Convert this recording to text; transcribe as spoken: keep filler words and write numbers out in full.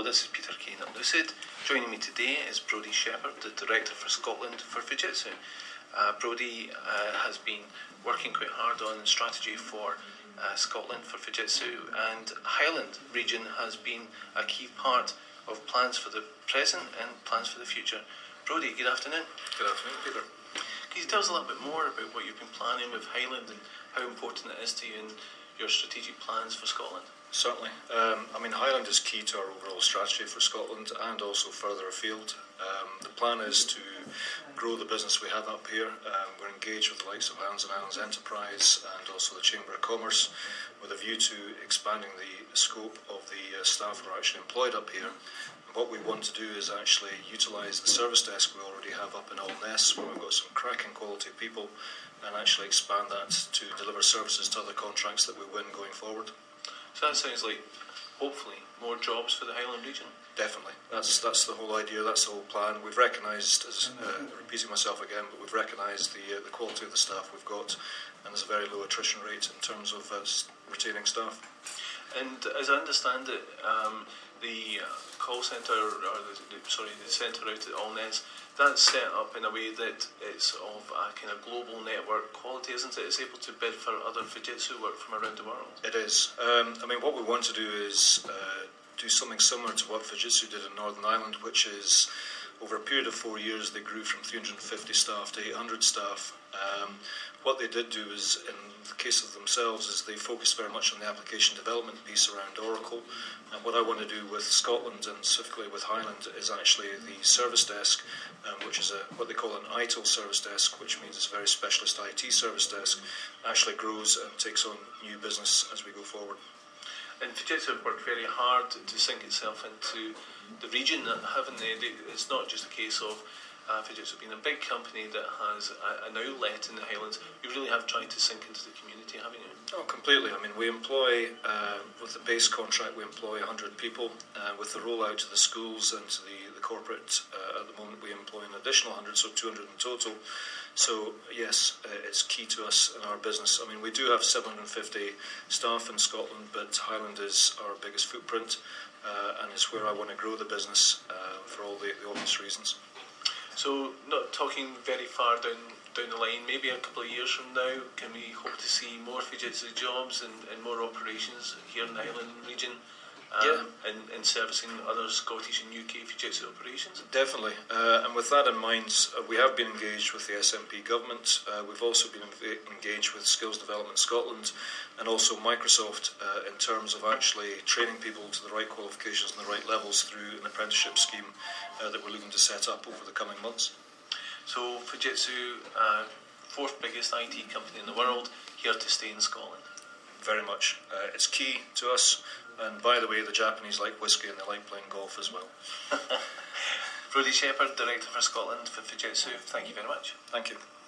this is Peter Kane at Lucid. Joining me today is Brodie Shepherd, the Director for Scotland for Fujitsu. Uh, Brodie uh, has been working quite hard on strategy for uh, Scotland for Fujitsu, and Highland region has been a key part of plans for the present and plans for the future. Brodie, good afternoon. Good afternoon, Peter. Can you tell us a little bit more about what you've been planning with Highland and how important it is to you in your strategic plans for Scotland? Certainly. Um, I mean, Highland is key to our overall strategy for Scotland and also further afield. Um, the plan is to grow the business we have up here. Um, we're engaged with the likes of Highlands and Islands Enterprise and also the Chamber of Commerce with a view to expanding the scope of the uh, staff who are actually employed up here. And what we want to do is actually utilise the service desk we already have up in Alness, where we've got some cracking quality people, and actually expand that to deliver services to other contracts that we win going forward. So that sounds like, hopefully, more jobs for the Highland region? Definitely. That's that's the whole idea, that's the whole plan. We've recognised, as uh, repeating myself again, but we've recognised the uh, the quality of the staff we've got, and there's a very low attrition rate in terms of uh, retaining staff. And as I understand it, um, the uh, call centre, or the, the, sorry, the centre out at Alness, that's set up in a way that it's of a kind of global network quality, isn't it? It's able to bid for other Fujitsu work from around the world. It is. Um, I mean, what we want to do is uh, do something similar to what Fujitsu did in Northern Ireland, which is, over a period of four years, they grew from three hundred fifty staff to eight hundred staff. Um, what they did do is, in the case of themselves, is they focused very much on the application development piece around Oracle. And what I want to do with Scotland, and specifically with Highland, is actually the service desk, um, which is a, what they call an I T I L service desk, which means it's a very specialist I T service desk, actually grows and takes on new business as we go forward. And Fujitsu have worked very hard to sink itself into the region, haven't they? It's not just a case of uh, Fujitsu being a big company that has a, an outlet in the Highlands. You really have tried to sink into the community, haven't you? Oh, completely. I mean, we employ, uh, with the base contract, we employ one hundred people. Uh, with the rollout to the schools and to the, the corporate, uh, at the moment we employ an additional one hundred, so two hundred in total. So, yes, uh, it's key to us in our business. I mean, we do have seven hundred fifty staff in Scotland, but Highland is our biggest footprint, uh, and it's where I want to grow the business uh, for all the, the obvious reasons. So, not talking very far down down the line, maybe a couple of years from now, can we hope to see more Fujitsu jobs and, and more operations here in the Highland region? Um, yeah. and, and servicing other Scottish and U K Fujitsu operations? Definitely, uh, and with that in mind, uh, we have been engaged with the S N P government. Uh, we've also been engaged with Skills Development Scotland and also Microsoft uh, in terms of actually training people to the right qualifications and the right levels through an apprenticeship scheme uh, that we're looking to set up over the coming months. So Fujitsu, uh, fourth biggest I T company in the world, here to stay in Scotland? Very much. Uh, it's key to us. And by the way, the Japanese like whiskey and they like playing golf as well. Brodie Shepherd, Director for Scotland for Fujitsu, thank you very much. Thank you.